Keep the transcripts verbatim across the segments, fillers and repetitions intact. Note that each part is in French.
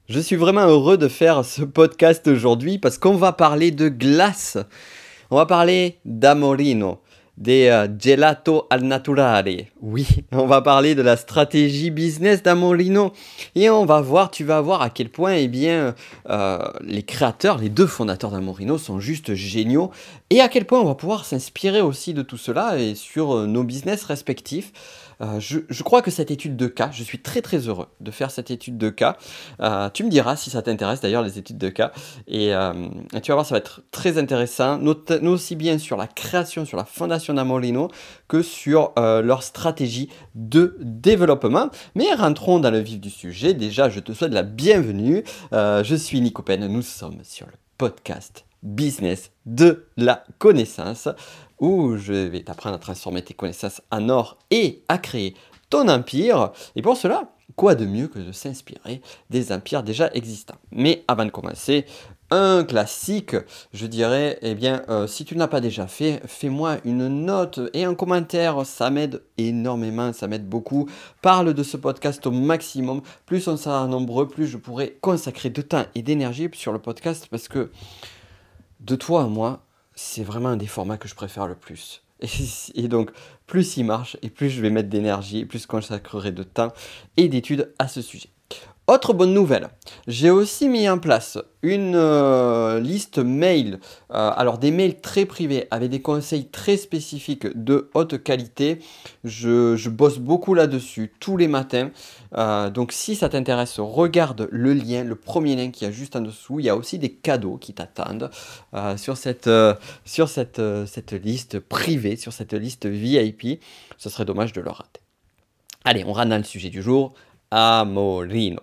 Je suis vraiment heureux de faire ce podcast aujourd'hui parce qu'on va parler de glace. On va parler d'Amorino, des euh, gelato al naturale. Oui, on va parler de la stratégie business d'Amorino et on va voir, tu vas voir à quel point eh bien, euh, les créateurs, les deux fondateurs d'Amorino sont juste géniaux et à quel point on va pouvoir s'inspirer aussi de tout cela et sur euh, nos business respectifs. Euh, je, je crois que cette étude de cas, je suis très très heureux de faire cette étude de cas. Euh, tu me diras si ça t'intéresse d'ailleurs les études de cas. Et, euh, et tu vas voir, ça va être très intéressant, not- aussi bien sur la création, sur la fondation d'Amorino, que sur euh, leur stratégie de développement. Mais rentrons dans le vif du sujet. Déjà, je te souhaite la bienvenue. Euh, je suis Nico Pen, nous sommes sur le podcast Business de la connaissance, où je vais t'apprendre à transformer tes connaissances en or et à créer ton empire. Et pour cela, quoi de mieux que de s'inspirer des empires déjà existants. Mais avant de commencer, un classique, je dirais, eh bien, euh, si tu ne l'as pas déjà fait, fais-moi une note et un commentaire, ça m'aide énormément, ça m'aide beaucoup. Parle de ce podcast au maximum, plus on sera nombreux, plus je pourrai consacrer de temps et d'énergie sur le podcast, parce que de toi à moi, c'est vraiment un des formats que je préfère le plus. Et, et donc, plus il marche, et plus je vais mettre d'énergie, et plus je consacrerai de temps et d'études à ce sujet. Autre bonne nouvelle, j'ai aussi mis en place une euh, liste mail, euh, alors des mails très privés avec des conseils très spécifiques de haute qualité. Je, je bosse beaucoup là-dessus tous les matins. Euh, donc si ça t'intéresse, regarde le lien, le premier lien qui est juste en dessous. Il y a aussi des cadeaux qui t'attendent euh, sur, cette, euh, sur cette, euh, cette liste privée, sur cette liste V I P. Ce serait dommage de le rater. Allez, on rentre dans le sujet du jour. Amorino.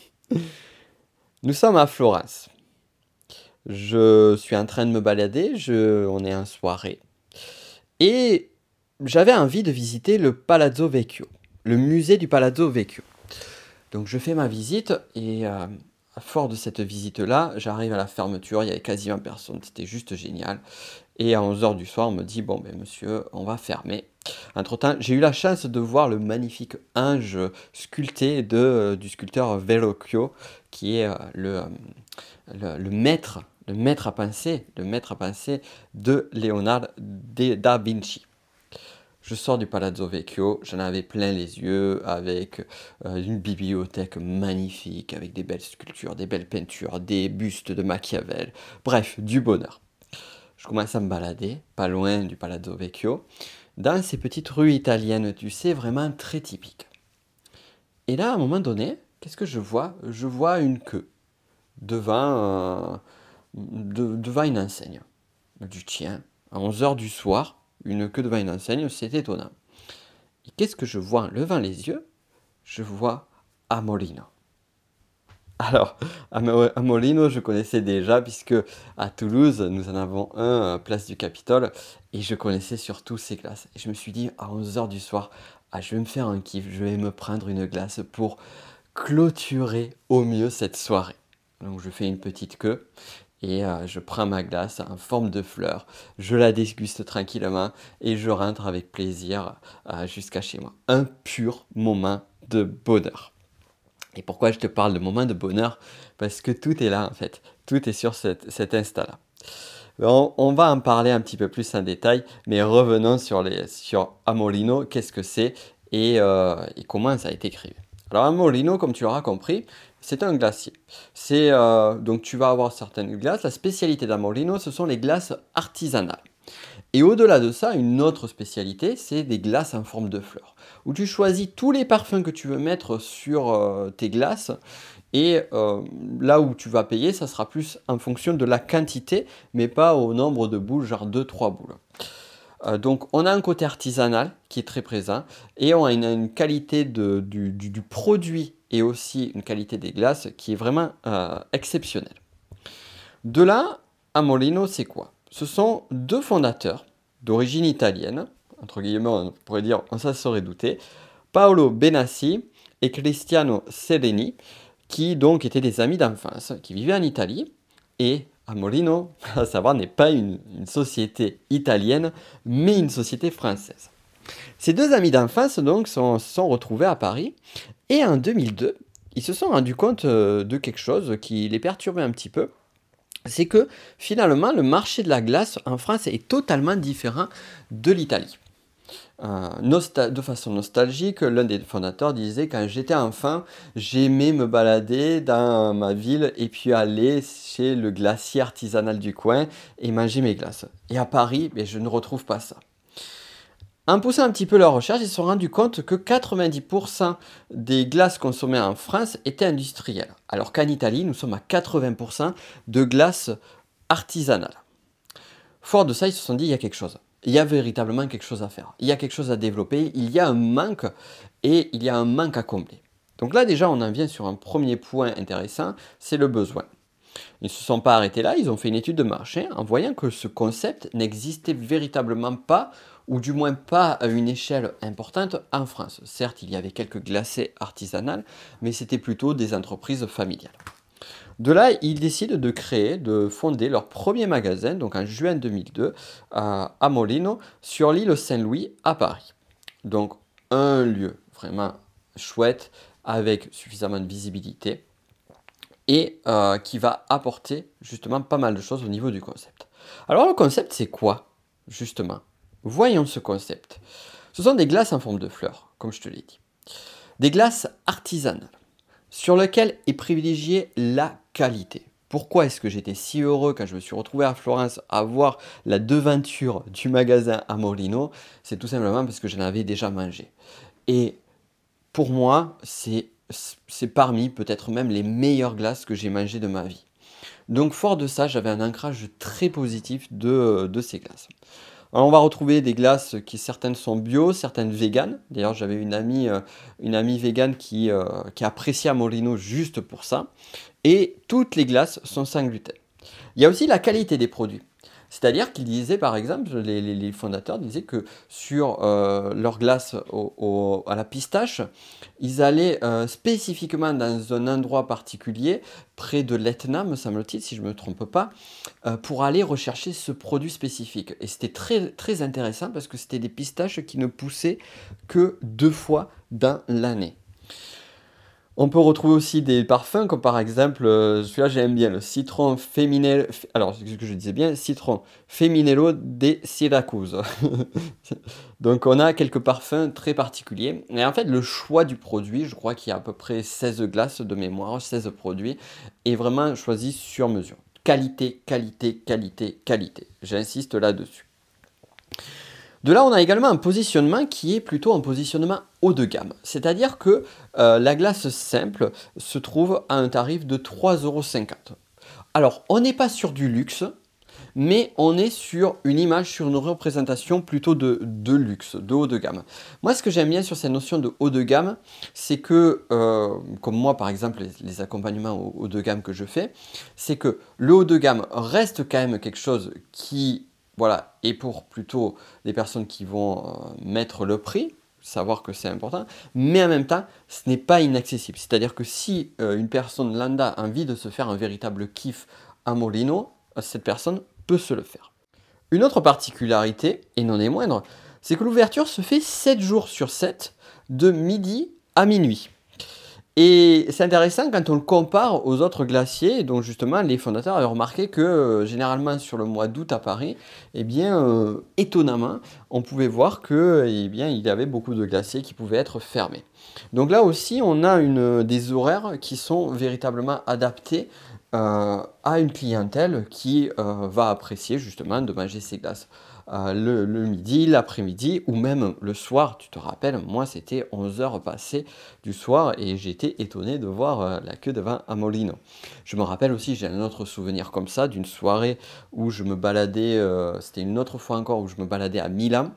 Nous sommes à Florence. Je suis en train de me balader, je, on est en soirée. Et j'avais envie de visiter le Palazzo Vecchio, le musée du Palazzo Vecchio. Donc je fais ma visite et euh, à fort de cette visite-là, j'arrive à la fermeture, il y avait quasiment personne, c'était juste génial. Et à onze heures du soir, on me dit, bon ben monsieur, on va fermer. Entre-temps, j'ai eu la chance de voir le magnifique ange sculpté de, euh, du sculpteur Verrocchio, qui est euh, le, euh, le, le maître, le maître à penser, le maître à penser de Leonardo da Vinci. Je sors du Palazzo Vecchio, j'en avais plein les yeux, avec euh, une bibliothèque magnifique, avec des belles sculptures, des belles peintures, des bustes de Machiavel, bref, du bonheur. Je commence à me balader, pas loin du Palazzo Vecchio, dans ces petites rues italiennes, tu sais, vraiment très typiques. Et là, à un moment donné, qu'est-ce que je vois? Je vois une queue devant, euh, de- devant une enseigne. Du tien, à onze heures du soir, une queue devant une enseigne, c'est étonnant. Et qu'est-ce que je vois en levant les yeux? Je vois Amorino. Alors, Amo- Amorino, je connaissais déjà puisque à Toulouse, nous en avons un, euh, place du Capitole, et je connaissais surtout ces glaces. Et je me suis dit, à onze heures du soir, ah, je vais me faire un kiff, je vais me prendre une glace pour clôturer au mieux cette soirée. Donc je fais une petite queue et euh, je prends ma glace en forme de fleur, je la déguste tranquillement et je rentre avec plaisir euh, jusqu'à chez moi. Un pur moment de bonheur. Et pourquoi je te parle de moment de bonheur? Parce que tout est là en fait, tout est sur cette, cet Insta-là. On, on va en parler un petit peu plus en détail, mais revenons sur, les, sur Amorino, qu'est-ce que c'est et, euh, et comment ça a été créé. Alors Amorino, comme tu l'auras compris, c'est un glacier. C'est euh, donc tu vas avoir certaines glaces. La spécialité d'Amorino, ce sont les glaces artisanales. Et au-delà de ça, une autre spécialité, c'est des glaces en forme de fleurs, où tu choisis tous les parfums que tu veux mettre sur euh, tes glaces, et euh, là où tu vas payer, ça sera plus en fonction de la quantité, mais pas au nombre de boules, genre deux trois boules. Euh, donc on a un côté artisanal qui est très présent, et on a une, une qualité de, du, du- du produit, et aussi une qualité des glaces qui est vraiment euh, exceptionnelle. De là, à Molino, c'est quoi? Ce sont deux fondateurs d'origine italienne, entre guillemets, on pourrait dire, on s'en serait douté, Paolo Benassi et Cristiano Sereni, qui donc étaient des amis d'enfance, qui vivaient en Italie, et à Molino, à savoir, n'est pas une, une société italienne, mais une société française. Ces deux amis d'enfance donc sont, se sont retrouvés à Paris, et en deux mille deux, ils se sont rendus compte euh, de quelque chose qui les perturbait un petit peu. C'est que finalement, le marché de la glace en France est totalement différent de l'Italie. Euh, nostal- de façon nostalgique, l'un des fondateurs disait: quand j'étais enfant, j'aimais me balader dans ma ville et puis aller chez le glacier artisanal du coin et manger mes glaces. Et à Paris, ben, je ne retrouve pas ça. En poussant un petit peu leur recherche, ils se sont rendus compte que quatre-vingt-dix pour cent des glaces consommées en France étaient industrielles, alors qu'en Italie, nous sommes à quatre-vingts pour cent de glaces artisanales. Fort de ça, ils se sont dit: il y a quelque chose. Il y a véritablement quelque chose à faire. Il y a quelque chose à développer. Il y a un manque et il y a un manque à combler. Donc là, déjà, on en vient sur un premier point intéressant, c'est le besoin. Ils ne se sont pas arrêtés là, ils ont fait une étude de marché en voyant que ce concept n'existait véritablement pas, ou du moins pas à une échelle importante en France. Certes, il y avait quelques glacés artisanales, mais c'était plutôt des entreprises familiales. De là, ils décident de créer, de fonder leur premier magasin, donc en juin deux mille deux, à, à Molino, sur l'île Saint-Louis, à Paris. Donc, un lieu vraiment chouette, avec suffisamment de visibilité, et euh, qui va apporter justement pas mal de choses au niveau du concept. Alors, le concept, c'est quoi, justement? Voyons ce concept. Ce sont des glaces en forme de fleurs, comme je te l'ai dit. Des glaces artisanales, sur lequel est privilégiée la qualité. Pourquoi est-ce que j'étais si heureux quand je me suis retrouvé à Florence à voir la devanture du magasin à Molino? C'est tout simplement parce que je l'avais déjà mangé. Et pour moi, c'est, c'est parmi peut-être même les meilleures glaces que j'ai mangées de ma vie. Donc fort de ça, j'avais un ancrage très positif de, de ces glaces. Alors, on va retrouver des glaces qui certaines sont bio, certaines véganes. D'ailleurs, j'avais une amie, euh, une amie végane qui, euh, qui appréciait à Molino juste pour ça. Et toutes les glaces sont sans gluten. Il y a aussi la qualité des produits. C'est-à-dire qu'ils disaient, par exemple, les, les- les fondateurs disaient que sur euh, leur glace au- au- à la pistache, ils allaient euh, spécifiquement dans un endroit particulier, près de l'Etna, me semble-t-il, si je ne me trompe pas, euh, pour aller rechercher ce produit spécifique. Et c'était très, très intéressant parce que c'était des pistaches qui ne poussaient que deux fois dans l'année. On peut retrouver aussi des parfums comme par exemple, euh, celui-là j'aime bien, le citron féminel. Alors, ce que je disais bien, citron Feminello de Syracuse. Donc on a quelques parfums très particuliers. Et en fait, le choix du produit, je crois qu'il y a à peu près seize glaces de mémoire, seize produits, est vraiment choisi sur mesure. Qualité, qualité, qualité, qualité. J'insiste là-dessus. De là, on a également un positionnement qui est plutôt un positionnement haut de gamme. C'est-à-dire que euh, la glace simple se trouve à un tarif de trois euros cinquante. Alors, on n'est pas sur du luxe, mais on est sur une image, sur une représentation plutôt de, de luxe, de haut de gamme. Moi, ce que j'aime bien sur cette notion de haut de gamme, c'est que, euh, comme moi par exemple, les, les accompagnements au haut de gamme que je fais, c'est que le haut de gamme reste quand même quelque chose qui, voilà, est pour plutôt des personnes qui vont euh, mettre le prix, savoir que c'est important, mais en même temps, ce n'est pas inaccessible. C'est-à-dire que si euh, une personne lambda a envie de se faire un véritable kiff à Molino, cette personne peut se le faire. Une autre particularité, et non des moindres, c'est que l'ouverture se fait sept jours sur sept, de midi à minuit. Et c'est intéressant quand on le compare aux autres glaciers, dont justement les fondateurs avaient remarqué que euh, généralement sur le mois d'août à Paris, eh bien euh, étonnamment, on pouvait voir que eh bien, il y avait beaucoup de glaciers qui pouvaient être fermés. Donc là aussi, on a une, des horaires qui sont véritablement adaptés euh, à une clientèle qui euh, va apprécier justement de manger ces glaces euh, le, le midi, l'après-midi ou même le soir. Tu te rappelles, moi c'était onze heures passées du soir et j'étais étonné de voir euh, la queue devant un Molino. Je me rappelle aussi, j'ai un autre souvenir comme ça d'une soirée où je me baladais, euh, c'était une autre fois encore où je me baladais à Milan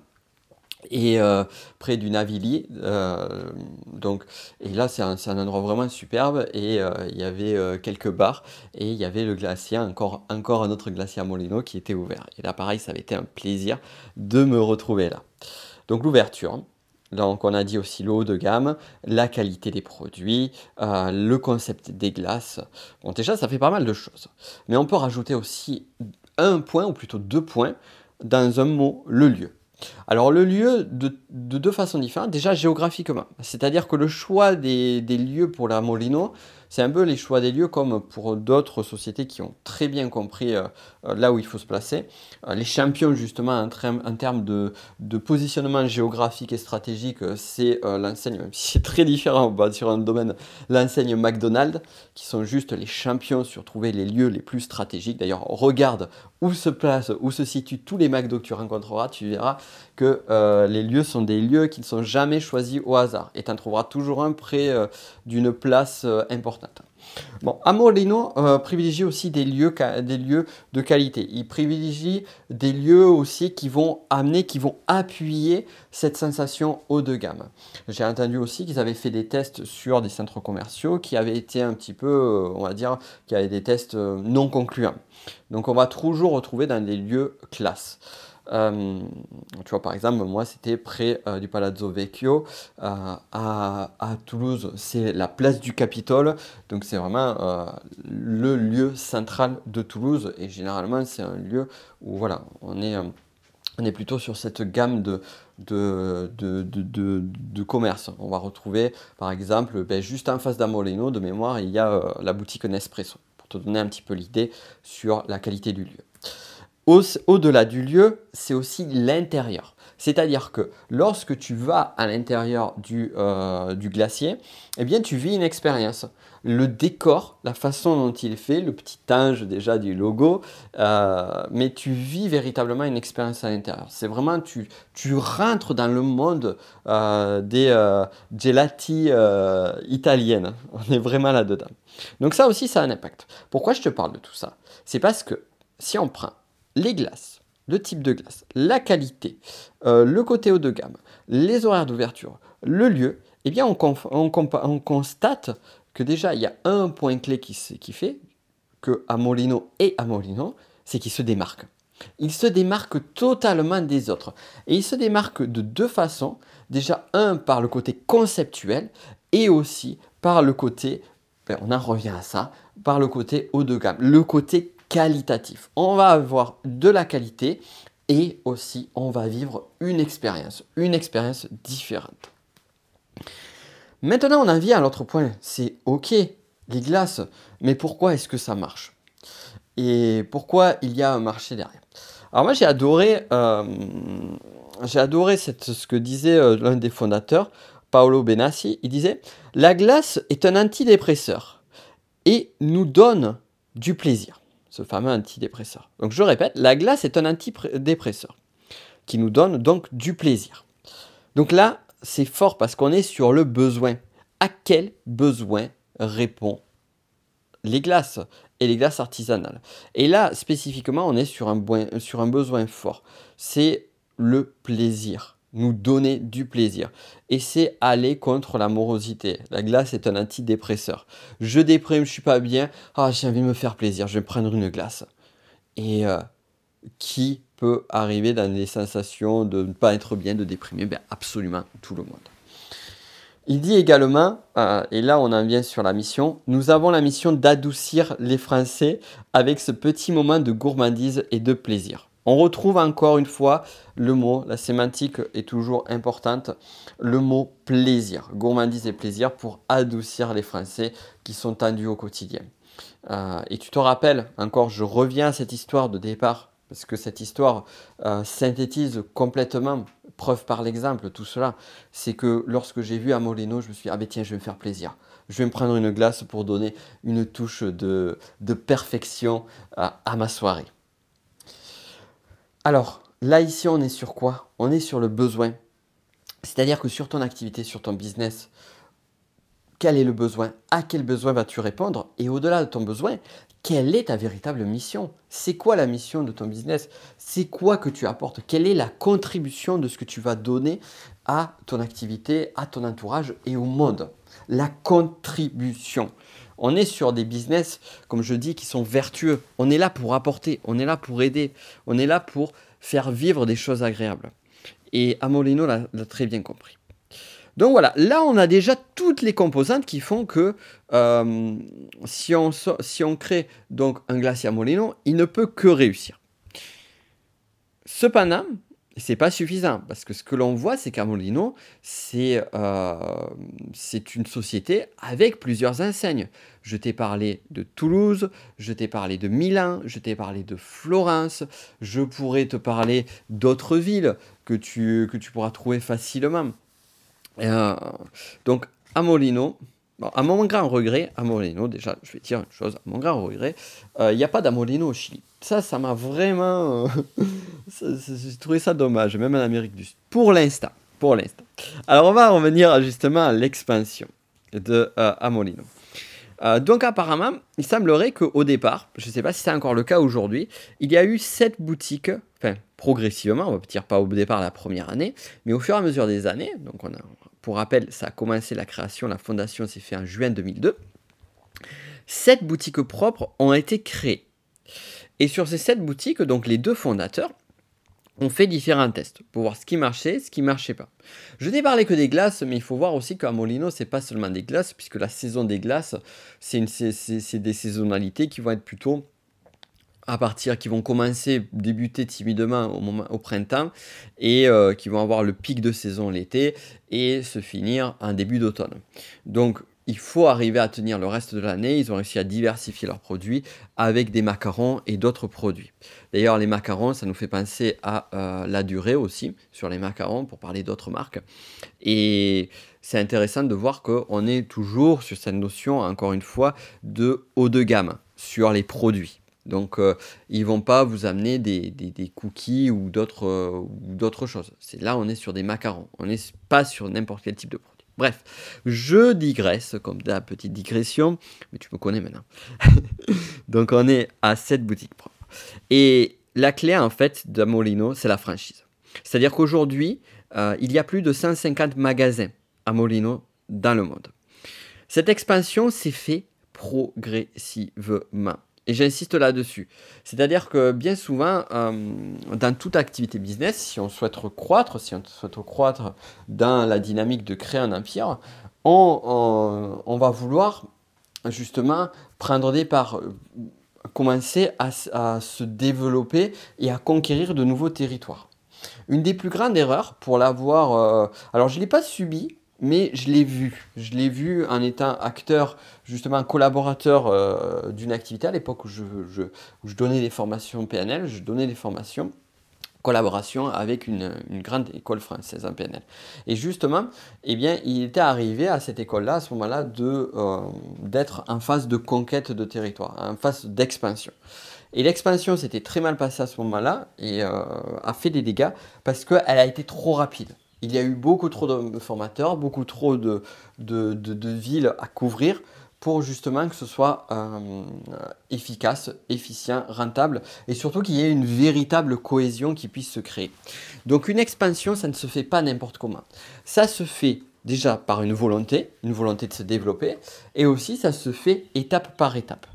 et euh, près du Navili. Euh, donc, et là, c'est un, c'est un endroit vraiment superbe. Et euh, il y avait euh, quelques bars. Et il y avait le glacier, encore, encore un autre glacier à Molino qui était ouvert. Et là, pareil, ça avait été un plaisir de me retrouver là. Donc, l'ouverture. Donc, on a dit aussi le haut de gamme, la qualité des produits, euh, le concept des glaces. Bon, déjà, ça fait pas mal de choses. Mais on peut rajouter aussi un point, ou plutôt deux points, dans un mot, le lieu. Alors le lieu de, de deux façons différentes, déjà géographiquement. C'est-à-dire que le choix des, des lieux pour la Molino, c'est un peu les choix des lieux comme pour d'autres sociétés qui ont très bien compris euh, euh, là où il faut se placer. Euh, les champions justement en, term- en termes de, de positionnement géographique et stratégique, euh, c'est euh, l'enseigne, même si c'est très différent bah, sur un domaine, l'enseigne McDonald's, qui sont juste les champions sur trouver les lieux les plus stratégiques. D'ailleurs, regarde où se placent, où se situent tous les McDo que tu rencontreras, tu verras que euh, les lieux sont des lieux qui ne sont jamais choisis au hasard. Et tu en trouveras toujours un près euh, d'une place euh, importante. Bon, Amorino euh, privilégie aussi des lieux, des lieux de qualité. Il privilégie des lieux aussi qui vont amener, qui vont appuyer cette sensation haut de gamme. J'ai entendu aussi qu'ils avaient fait des tests sur des centres commerciaux qui avaient été un petit peu, euh, on va dire, qui avaient des tests euh, non concluants. Donc on va toujours retrouver dans des lieux classe. Euh, tu vois, par exemple, moi, c'était près euh, du Palazzo Vecchio euh, à, à Toulouse. C'est la place du Capitole. Donc, c'est vraiment euh, le lieu central de Toulouse. Et généralement, c'est un lieu où, voilà, on est, euh, on est plutôt sur cette gamme de, de, de, de, de, de commerce. On va retrouver, par exemple, ben, juste en face d'Amolino, de mémoire, il y a euh, la boutique Nespresso. Pour te donner un petit peu l'idée sur la qualité du lieu. Au- Au-delà du lieu, c'est aussi l'intérieur. C'est-à-dire que lorsque tu vas à l'intérieur du, euh, du glacier, eh bien, tu vis une expérience. Le décor, la façon dont il est fait, le petit ange déjà du logo, euh, mais tu vis véritablement une expérience à l'intérieur. C'est vraiment, tu, tu rentres dans le monde euh, des euh, gelati euh, italiennes. On est vraiment là-dedans. Donc ça aussi, ça a un impact. Pourquoi je te parle de tout ça? C'est parce que si on prend les glaces, le type de glace, la qualité, euh, le côté haut de gamme, les horaires d'ouverture, le lieu, eh bien on, conf- on compa- on constate que déjà il y a un point clé qui, s- qui fait que Amolino et Amolino, c'est qu'ils se démarquent. Ils se démarquent totalement des autres. Et ils se démarquent de deux façons. Déjà, un par le côté conceptuel et aussi par le côté, ben, on en revient à ça, par le côté haut de gamme, le côté qualitatif. On va avoir de la qualité et aussi on va vivre une expérience, une expérience différente. Maintenant, on en vient à l'autre point. C'est ok, les glaces, mais pourquoi est-ce que ça marche? Et pourquoi il y a un marché derrière? Alors moi, j'ai adoré, euh, j'ai adoré cette, ce que disait euh, l'un des fondateurs, Paolo Benassi. Il disait, la glace est un antidépresseur et nous donne du plaisir. Ce fameux antidépresseur. Donc je répète, la glace est un antidépresseur qui nous donne donc du plaisir. Donc là, c'est fort parce qu'on est sur le besoin. À quel besoin répond les glaces et les glaces artisanales? Et là, spécifiquement, on est sur un, bon- sur un besoin fort. C'est le plaisir. Nous donner du plaisir. Et c'est aller contre la morosité. La glace est un antidépresseur. Je déprime, je suis pas bien. Ah, j'ai envie de me faire plaisir. Je vais prendre une glace. Et euh, qui peut arriver dans des sensations de ne pas être bien, de déprimer? Ben, absolument tout le monde. Il dit également, euh, et là on en vient sur la mission, nous avons la mission d'adoucir les Français avec ce petit moment de gourmandise et de plaisir. On retrouve encore une fois le mot, la sémantique est toujours importante, le mot plaisir, gourmandise et plaisir pour adoucir les Français qui sont tendus au quotidien. Euh, et tu te rappelles, encore je reviens à cette histoire de départ, parce que cette histoire euh, synthétise complètement, preuve par l'exemple, tout cela. C'est que lorsque j'ai vu Amolino, je me suis dit, ah ben tiens, je vais me faire plaisir. Je vais me prendre une glace pour donner une touche de, de perfection à, à ma soirée. Alors, là ici, on est sur quoi? On est sur le besoin. C'est-à-dire que sur ton activité, sur ton business, quel est le besoin? À quel besoin vas-tu répondre? Et au-delà de ton besoin, quelle est ta véritable mission? C'est quoi la mission de ton business? C'est quoi que tu apportes? Quelle est la contribution de ce que tu vas donner à ton activité, à ton entourage et au monde? La contribution. On est sur des business, comme je dis, qui sont vertueux. On est là pour apporter, on est là pour aider, on est là pour faire vivre des choses agréables. Et Amolino l'a l'a très bien compris. Donc voilà, là on a déjà toutes les composantes qui font que euh, si, on, so- si on crée donc un glacier à Molino, il ne peut que réussir. Cependant, c'est pas suffisant parce que ce que l'on voit, c'est qu'à Molino, c'est euh, c'est une société avec plusieurs enseignes. Je t'ai parlé de Toulouse, je t'ai parlé de Milan, je t'ai parlé de Florence, je pourrais te parler d'autres villes que tu, que tu pourras trouver facilement. Euh, donc, à Molino, bon, à mon grand regret, à Molino, déjà, je vais dire une chose, à mon grand regret, euh, il n'y a pas d'Amolino au Chili. Ça, ça m'a vraiment... euh, ça- ça- J'ai trouvé ça dommage, même en Amérique du Sud. Pour l'instant, pour l'instant. Alors, on va revenir justement à l'expansion de euh, Amolino. Euh, donc apparemment, il semblerait qu'au départ, je ne sais pas si c'est encore le cas aujourd'hui, il y a eu sept boutiques, enfin progressivement, on va dire pas au départ la première année, mais au fur et à mesure des années, donc on a, pour rappel, ça a commencé la création, la fondation s'est faite en juin deux mille deux, sept boutiques propres ont été créées. Et sur ces sept boutiques, donc les deux fondateurs, on fait différents tests pour voir ce qui marchait, ce qui marchait pas. Je n'ai parlé que des glaces, mais il faut voir aussi qu'à Molino, c'est pas seulement des glaces, puisque la saison des glaces, c'est une- c'est- c'est- c'est des saisonnalités qui vont être plutôt à partir, qui vont commencer, débuter timidement au, moment, au printemps, et euh, qui vont avoir le pic de saison l'été, et se finir en début d'automne. Donc, il faut arriver à tenir le reste de l'année. Ils ont réussi à diversifier leurs produits avec des macarons et d'autres produits. D'ailleurs, les macarons, ça nous fait penser à euh, la durée aussi, sur les macarons, pour parler d'autres marques. Et c'est intéressant de voir qu'on est toujours sur cette notion, encore une fois, de haut de gamme sur les produits. Donc, euh, ils ne vont pas vous amener des, des, des cookies ou d'autres euh, ou d'autres choses. C'est là, on est sur des macarons. On n'est pas sur n'importe quel type de produit. Bref, je digresse, comme de la petite digression, mais tu me connais maintenant. Donc, on est à cette boutique propre. Et la clé, en fait, d'Amolino, c'est la franchise. C'est-à-dire qu'aujourd'hui, euh, il y a plus de cent cinquante magasins à Molino dans le monde. Cette expansion s'est faite progressivement. Et j'insiste là-dessus. C'est-à-dire que bien souvent, euh, dans toute activité business, si on souhaite croître, si on souhaite croître dans la dynamique de créer un empire, on, on, on va vouloir justement prendre des parts, euh, commencer à, à se développer et à conquérir de nouveaux territoires. Une des plus grandes erreurs pour l'avoir... euh, alors je ne l'ai pas subi, mais je l'ai vu. Je l'ai vu en étant acteur, justement collaborateur euh, d'une activité à l'époque où je, je, où je donnais des formations P N L, je donnais des formations collaboration avec une, une grande école française en P N L. Et justement, eh bien, il était arrivé à cette école-là, à ce moment-là, de, euh, d'être en phase de conquête de territoire, en phase d'expansion. Et l'expansion s'était très mal passée à ce moment-là et euh, a fait des dégâts parce qu'elle a été trop rapide. Il y a eu beaucoup trop de formateurs, beaucoup trop de, de, de, de villes à couvrir pour justement que ce soit euh, efficace, efficient, rentable et surtout qu'il y ait une véritable cohésion qui puisse se créer. Donc une expansion, ça ne se fait pas n'importe comment. Ça se fait déjà par une volonté, une volonté de se développer et aussi ça se fait étape par étape.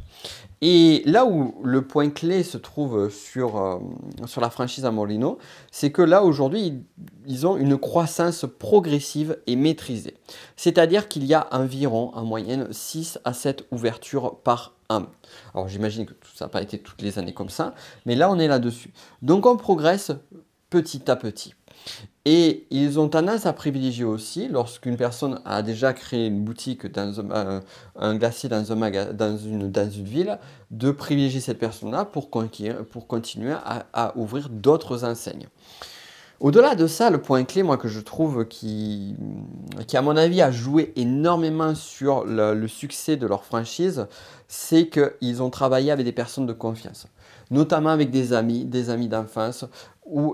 Et là où le point clé se trouve sur, euh, sur la franchise à Molino, c'est que là aujourd'hui, ils ont une croissance progressive et maîtrisée. C'est-à-dire qu'il y a environ en moyenne six à sept ouvertures par an. Alors j'imagine que ça n'a pas été toutes les années comme ça, mais là on est là-dessus. Donc on progresse petit à petit. Et ils ont tendance à privilégier aussi, lorsqu'une personne a déjà créé une boutique, dans un, un, un glacier dans, un maga, dans, une, dans une ville, de privilégier cette personne-là pour, pour continuer à, à ouvrir d'autres enseignes. Au-delà de ça, le point clé, moi, que je trouve qui, qui à mon avis, a joué énormément sur le, le succès de leur franchise, c'est qu'ils ont travaillé avec des personnes de confiance, notamment avec des amis, des amis d'enfance, ou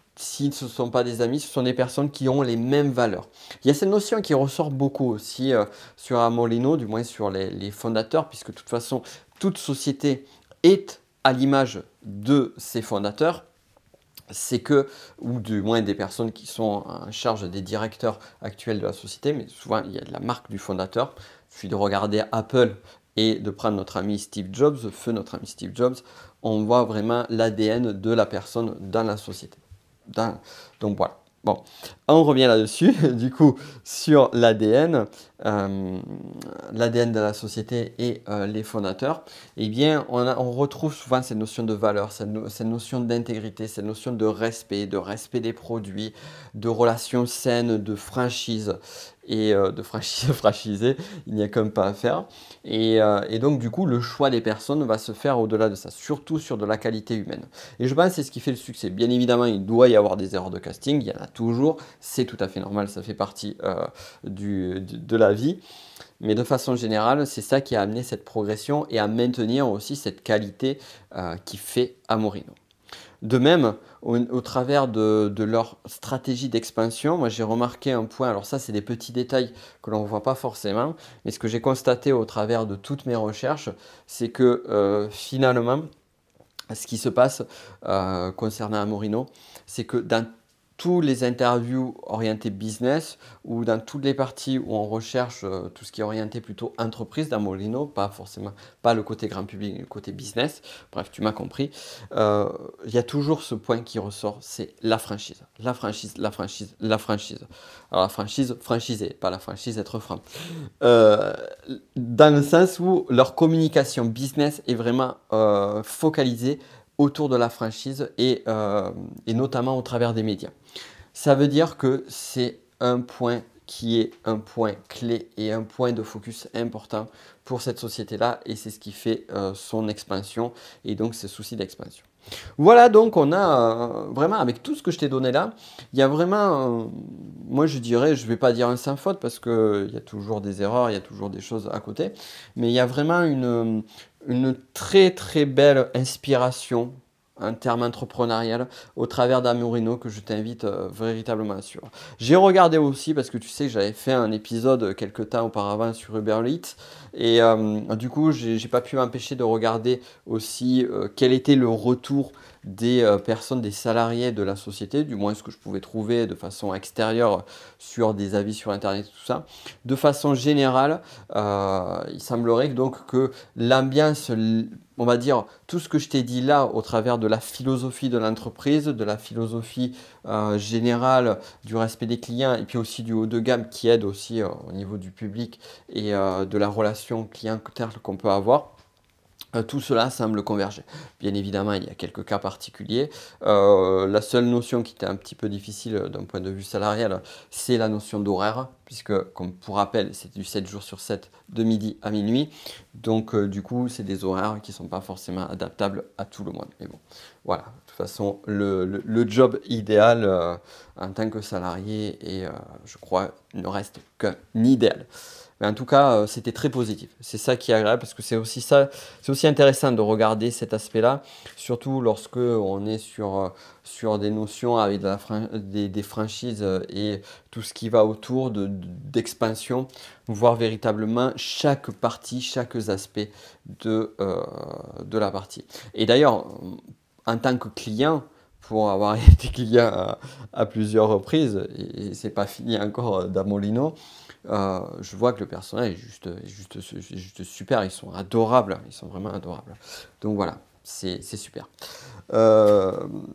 si ce ne sont pas des amis, ce sont des personnes qui ont les mêmes valeurs. Il y a cette notion qui ressort beaucoup aussi euh, sur Amolino, du moins sur les, les fondateurs, puisque de toute façon, toute société est à l'image de ses fondateurs. C'est que, ou du moins des personnes qui sont en charge des directeurs actuels de la société, mais souvent il y a de la marque du fondateur. Il suffit de regarder Apple et de prendre notre ami Steve Jobs, feu notre ami Steve Jobs, on voit vraiment l'A D N de la personne dans la société. Dans, donc voilà. Bon, on revient là-dessus, du coup, sur l'A D N, euh, l'A D N de la société et euh, les fondateurs, eh bien, on, a- on retrouve souvent cette notion de valeur, cette, no- cette notion d'intégrité, cette notion de respect, de respect des produits, de relations saines, de franchise et euh, de franchise franchisée, il n'y a qu'un pas à faire. Et, euh, et donc, du coup, le choix des personnes va se faire au-delà de ça, surtout sur de la qualité humaine. Et je pense que c'est ce qui fait le succès. Bien évidemment, il doit y avoir des erreurs de casting, il y en a toujours, c'est tout à fait normal, ça fait partie euh, du, du- de la vie. Mais de façon générale, c'est ça qui a amené cette progression et à maintenir aussi cette qualité euh, qui fait Amorino. De même, au, au travers de, de leur stratégie d'expansion, moi j'ai remarqué un point, alors ça c'est des petits détails que l'on ne voit pas forcément, mais ce que j'ai constaté au travers de toutes mes recherches, c'est que euh, finalement, ce qui se passe euh, concernant Amorino, c'est que dans tous les interviews orientées business ou dans toutes les parties où on recherche euh, tout ce qui est orienté plutôt entreprise d'Amorino, pas forcément pas le côté grand public, le côté business, bref, tu m'as compris, euh, il y a toujours ce point qui ressort, c'est la franchise. La franchise, la franchise, la franchise. Alors la franchise, franchisée, pas la franchise être franc. Euh, Dans le sens où leur communication business est vraiment euh, focalisée autour de la franchise et, euh, et notamment au travers des médias. Ça veut dire que c'est un point qui est un point clé et un point de focus important pour cette société-là et c'est ce qui fait euh, son expansion et donc ses soucis d'expansion. Voilà, donc on a euh, vraiment, avec tout ce que je t'ai donné là, il y a vraiment, euh, moi je dirais, je ne vais pas dire un sans faute parce qu'il y a toujours des erreurs, il y a toujours des choses à côté, mais il y a vraiment une, une très très belle inspiration en termes entrepreneurial au travers d'Amorino que je t'invite euh, véritablement à suivre. J'ai regardé aussi parce que tu sais que j'avais fait un épisode quelques temps auparavant sur Uber Eats et euh, du coup j'ai j'ai pas pu m'empêcher de regarder aussi euh, quel était le retour des euh, personnes, des salariés de la société, du moins ce que je pouvais trouver de façon extérieure sur des avis sur Internet et tout ça. De façon générale, euh, il semblerait donc que l'ambiance, on va dire, tout ce que je t'ai dit là au travers de la philosophie de l'entreprise, de la philosophie euh, générale du respect des clients et puis aussi du haut de gamme qui aide aussi euh, au niveau du public et euh, de la relation client-terre qu'on peut avoir. Euh, tout cela semble converger. Bien évidemment, il y a quelques cas particuliers. Euh, la seule notion qui était un petit peu difficile euh, d'un point de vue salarial, c'est la notion d'horaire, puisque, comme pour rappel, c'est du sept jours sur sept, de midi à minuit. Donc, euh, du coup, c'est des horaires qui ne sont pas forcément adaptables à tout le monde. Mais bon, voilà. De toute façon, le, le- le job idéal euh, en tant que salarié, et euh, je crois, ne reste qu'un idéal. Mais en tout cas, euh, c'était très positif. C'est ça qui est agréable parce que c'est aussi ça, c'est aussi intéressant de regarder cet aspect-là, surtout lorsque on est sur, euh, sur des notions avec de la fran- des, des franchises euh, et tout ce qui va autour de, de- d'expansion, voir véritablement chaque partie, chaque aspect de, euh, de la partie. Et d'ailleurs, en tant que client, pour avoir été client à, à plusieurs reprises, et, et c'est pas fini encore euh, d'Amolino, euh, je vois que le personnage est juste, est juste, est juste super, ils sont adorables, ils sont vraiment adorables. Donc voilà, c'est c'est super. Euh,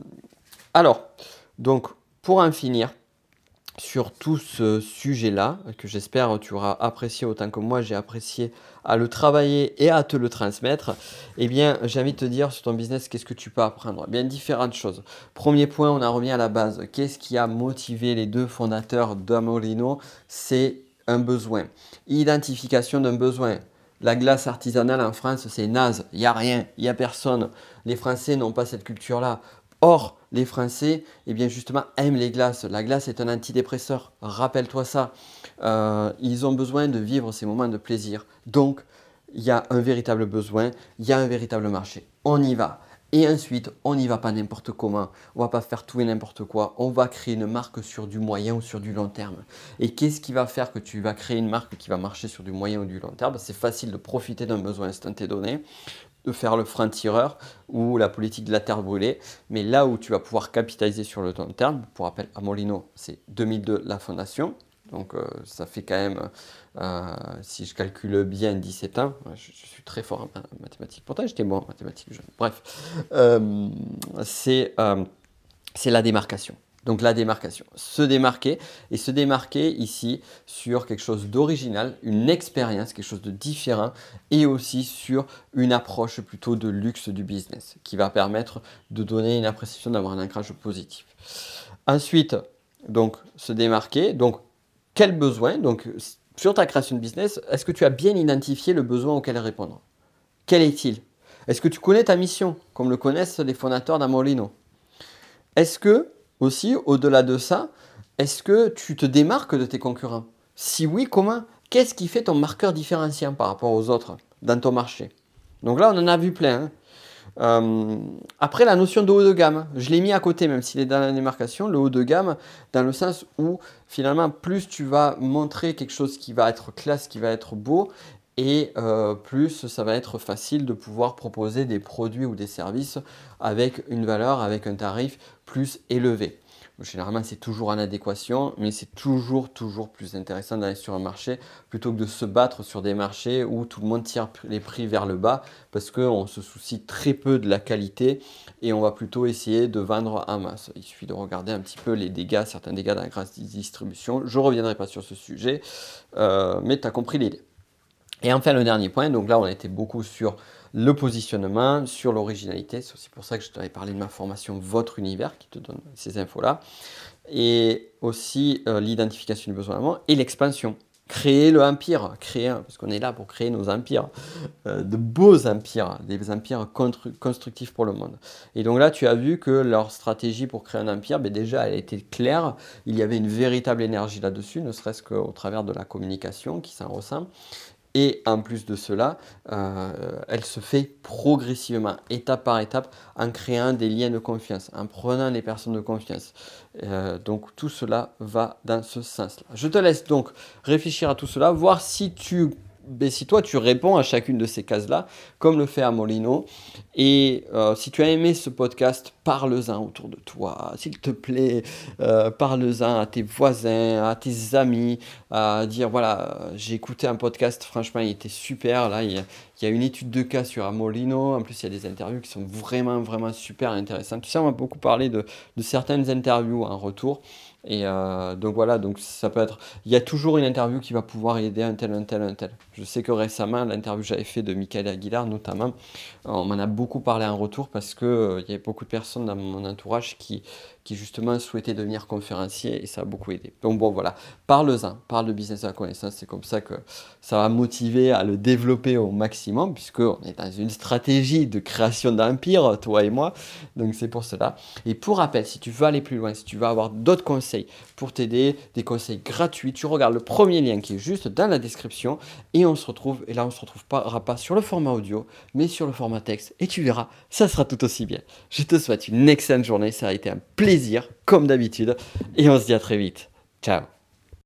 alors, donc, pour en finir, sur tout ce sujet-là, que j'espère tu auras apprécié autant que moi j'ai apprécié à le travailler et à te le transmettre, eh bien j'ai envie de te dire sur ton business, qu'est-ce que tu peux apprendre? Eh bien différentes choses. Premier point, on en revient à la base. Qu'est-ce qui a motivé les deux fondateurs d'Amorino? C'est un besoin. Identification d'un besoin. La glace artisanale en France, c'est naze. Il n'y a rien, il n'y a personne. Les Français n'ont pas cette culture-là. Or, les Français, eh bien justement, aiment les glaces. La glace est un antidépresseur. Rappelle-toi ça. Euh, ils ont besoin de vivre ces moments de plaisir. Donc, il y a un véritable besoin, il y a un véritable marché. On y va. Et ensuite, on n'y va pas n'importe comment. On va pas faire tout et n'importe quoi. On va créer une marque sur du moyen ou sur du long terme. Et qu'est-ce qui va faire que tu vas créer une marque qui va marcher sur du moyen ou du long terme? C'est facile de profiter d'un besoin instantané, de faire le franc-tireur ou la politique de la terre brûlée. Mais là où tu vas pouvoir capitaliser sur le long terme, pour rappel, à Molino, c'est deux mille deux la fondation. Donc euh, ça fait quand même, euh, si je calcule bien, dix-sept ans. Je, je suis très fort en mathématiques. Pourtant, j'étais bon en mathématiques jeune. Bref, euh, c'est euh, c'est la démarcation. Donc la démarcation, se démarquer et se démarquer ici sur quelque chose d'original, une expérience, quelque chose de différent et aussi sur une approche plutôt de luxe du business qui va permettre de donner une impression d'avoir un ancrage positif. Ensuite, donc se démarquer, donc quel besoin, donc sur ta création de business, est-ce que tu as bien identifié le besoin auquel répondre? Quel est-il? Est-ce que tu connais ta mission, comme le connaissent les fondateurs d'Amorino? Est-ce que, aussi, au-delà de ça, est-ce que tu te démarques de tes concurrents? Si oui, comment? Qu'est-ce qui fait ton marqueur différenciant par rapport aux autres dans ton marché? Donc là, on en a vu plein. Hein. Euh, après, la notion de haut de gamme, je l'ai mis à côté, même s'il est dans la démarcation, le haut de gamme, dans le sens où, finalement, plus tu vas montrer quelque chose qui va être classe, qui va être beau, et euh, plus ça va être facile de pouvoir proposer des produits ou des services avec une valeur, avec un tarif plus élevé. Généralement, c'est toujours en adéquation, mais c'est toujours, toujours plus intéressant d'aller sur un marché plutôt que de se battre sur des marchés où tout le monde tire les prix vers le bas parce qu'on se soucie très peu de la qualité et on va plutôt essayer de vendre en masse. Il suffit de regarder un petit peu les dégâts, certains dégâts dans la grande distribution. Je ne reviendrai pas sur ce sujet, euh, mais tu as compris l'idée. Et enfin, le dernier point, donc là, on était beaucoup sur le positionnement, sur l'originalité. C'est aussi pour ça que je t'avais parlé de ma formation Votre Univers, qui te donne ces infos-là. Et aussi euh, l'identification du besoin avant et l'expansion. Créer le empire, créer, parce qu'on est là pour créer nos empires, euh, de beaux empires, des empires constructifs pour le monde. Et donc là, tu as vu que leur stratégie pour créer un empire, ben déjà, elle était claire. Il y avait une véritable énergie là-dessus, ne serait-ce qu'au travers de la communication qui s'en ressent. Et en plus de cela, euh, elle se fait progressivement, étape par étape, en créant des liens de confiance, en prenant les personnes de confiance. Euh, donc tout cela va dans ce sens-là. Je te laisse donc réfléchir à tout cela, voir si tu... Ben, si toi tu réponds à chacune de ces cases-là, comme le fait Amorino, et euh, si tu as aimé ce podcast, parle-en autour de toi, s'il te plaît, euh, parle-en à tes voisins, à tes amis, à dire voilà, j'ai écouté un podcast, franchement il était super, là il y a, il y a une étude de cas sur Amorino, en plus il y a des interviews qui sont vraiment vraiment super intéressantes. Tu sais, on m'a beaucoup parlé de, de certaines interviews en retour. Et euh, donc voilà, donc ça peut être. Il y a toujours une interview qui va pouvoir aider un tel, un tel, un tel. Je sais que récemment, l'interview que j'avais fait de Michael Aguilar notamment, on m'en a beaucoup parlé en retour parce que euh, il y avait beaucoup de personnes dans mon entourage qui, qui justement souhaitaient devenir conférencier et ça a beaucoup aidé. Donc bon voilà, parle-en, parle de business à la connaissance, c'est comme ça que ça va motiver à le développer au maximum puisqu'on est dans une stratégie de création d'empire, toi et moi. Donc c'est pour cela. Et pour rappel, si tu veux aller plus loin, si tu veux avoir d'autres conseils pour t'aider, des conseils gratuits, tu regardes le premier lien qui est juste dans la description et on se retrouve, et là on se retrouve pas, pas sur le format audio, mais sur le format texte et tu verras, ça sera tout aussi bien. Je te souhaite une excellente journée, ça a été un plaisir comme d'habitude et on se dit à très vite. Ciao.